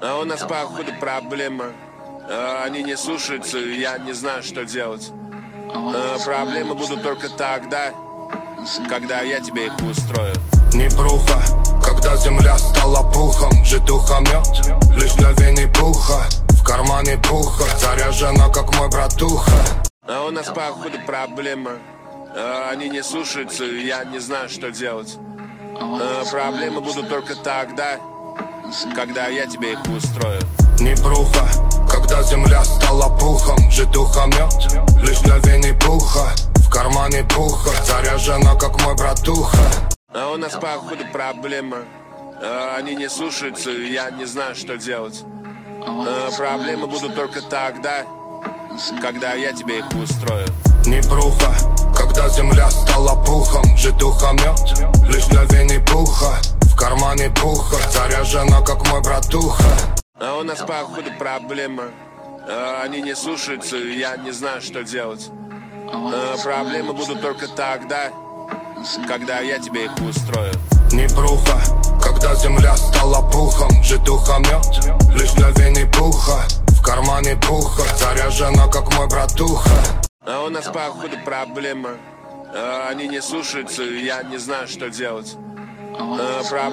А у нас походу проблема. Они не слушаются, и я не знаю, что делать. Проблемы будут только тогда, когда я тебе их устрою. Непруха, когда земля стала пухом, житуха мед, лишь для Винни-Пуха. В кармане пуха, заряжена, как мой братуха. А у нас походу проблема. Они не слушаются, и я не знаю, что делать. Проблемы будут только тогда, когда я тебе их устрою. Непруха, когда земля стала пухом, житуха мед, лишь для Винни-Пуха. В кармане пуха, заряжена, как мой братуха. А у нас походу проблема. Они не слушаются, и я не знаю, что делать. Проблемы будут только тогда, когда я тебе их устрою. Непруха, когда земля стала пухом, житуха мед, лишь для Винни-Пуха. В кармане пуха, заряжена, как мой братуха. А у нас походу проблема. Они не слушаются, и я не знаю, что делать. Проблемы будут только тогда, когда я тебе их устрою. Непруха, когда земля стала пухом, житуха мед, лишь для Винни-Пуха. В кармане пуха, заряжена, как мой братуха. А у нас походу проблема. Они не слушаются, и я не знаю, что делать.